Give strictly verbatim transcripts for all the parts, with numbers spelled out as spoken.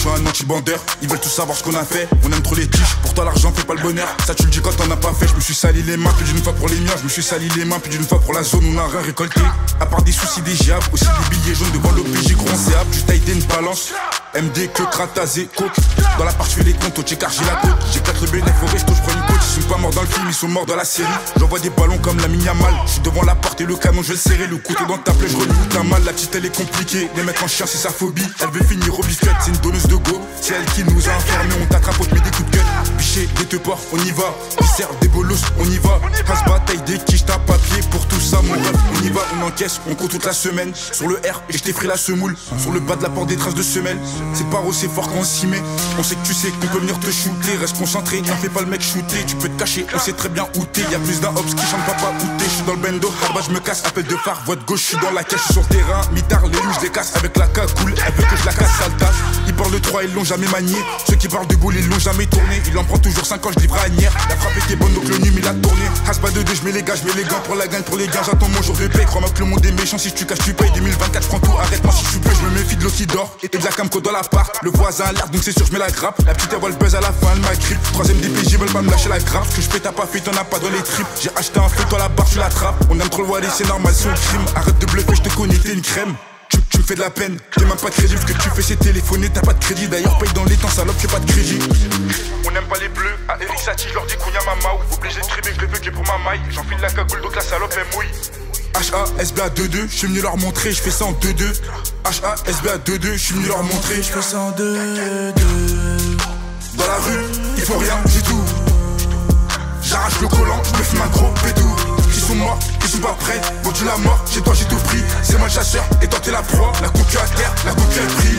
suis un anti-bandeur, ils veulent tous savoir ce qu'on a fait. On aime trop les tiges, pour toi l'argent fait pas le bonheur. Ça tu le dis quand t'en as pas fait. Je me suis sali les mains plus d'une fois pour les miens. Je me suis sali les mains plus d'une fois pour la zone où on a rien récolté. À part des soucis des giables, aussi des billets jaunes devant l'O P J. Gros c'est ap, juste taille une balance. M D que Kratazé, coke. Dans la part je fais les comptes, au check j'ai la côte. J'éclate le bénéf au resto, je prends une côte. Ils sont pas morts dans le film, ils sont morts dans la série. J'envoie des ballons comme la Yamal. Je suis devant la porte et le canon je vais le serrer. Le couteau dans ta plaie, je relis un mal. La petite elle est compliquée, les mettre en chien c'est sa phobie. Elle veut finir au biscuit, c'est une donneuse de go. C'est elle qui nous a informés, on t'attrape, on te met des coups de gueule. Biché, des te ports, on y va. Viscère, des bolos, on y va. Hasba, taille des quiches, t'as papier pour tout ça mon rêve. On y va, on encaisse, on compte toute la semaine. Sur le R, et je t'ai pris la semoule. Sur le bas de la porte des traces de semelles. C'est pas c'est fort quand on s'y met. On sait que tu sais qu'on peut venir te shooter. Reste concentré, n'en fais pas le mec shooter. Tu peux te cacher, on sait très bien où t'es. Y'a plus d'un ops qui chante papa où t'es. J'suis dans le bendo, Hasba je me casse, appel de phare, voix de gauche, j'suis dans la caisse, j'suis sur le terrain. Mitard, les loups, je les casse avec la cagoule. Elle veut que je la casse, sale tasse. Ils parlent de trois, ils l'ont jamais manié. Ceux qui parlent de boule, ils l'ont jamais tourné. Il en prend toujours cinq ans, je livre à Agnières. La frappe était bonne, donc le num il a tourné. Hasba de deux, je mets les gars, je mets les gants pour la gagne, pour les gars. J'attends mon jour de paix. Crois-moi que le monde est méchant, si tu caches, tu payes. deux mille vingt-quatre, j'prends tout, arrête-moi si tu peux. Je me méfie de l'eau qui dort et de la camco dans l'appart. Le voisin a l'air, donc c'est sûr, je mets la grappe. La petite elle voit le buzz à la fin, elle m'a grippe. Troisième D P J, veulent pas me lâcher la grappe. Ce que je fais, t'as pas fait, t'en as pas dans les tripes. J'ai acheté un feu, toi la barre, tu l'attrapes. On aime trop le Wally, c'est normal, c'est un crime. Arrête de bluffer, je te connais, t'es une crème. Tu, tu me fais de la peine, t'es même pas crédible. Ce que tu fais, c'est téléphoner, t'as pas de crédit. D'ailleurs, paye dans les temps, salope, j'ai pas de crédit. On n'aime pas les bleus, à Eric Satie, je leur dis qu'on y a ma maou. Obligé de trimer, je les veux que pour ma maille. J'enfile la cagoule, donc la salope, elle mouille. H A S B A deux deux, je suis venu leur montrer, je fais ça en deux deux. H A S B A deux deux, je suis venu leur montrer, je fais ça en deux deux. Dans la rue, ils font rien du tout. J'arrache le collant, je me fume un gros pédou. Ils sont morts, ils sont pas prêts, bon tu la mort, chez toi j'ai tout pris. C'est moi le chasseur, et toi t'es la proie. La concu à terre, la concu elle pris.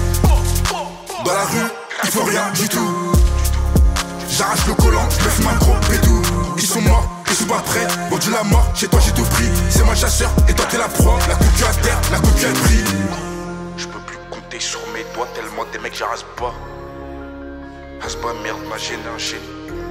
Dans la rue, ils font rien du tout. J'arrache le collant, je me fume un gros pédou. Ils sont morts, ils sont pas prêts, bon tu la mort, chez toi j'ai tout pris. C'est moi le chasseur, et toi t'es la proie. La concu à terre, la concu elle pris. Je peux plus compter sur mes doigts tellement des mecs j'arrase pas. Hasba merde, ma gêne un chien.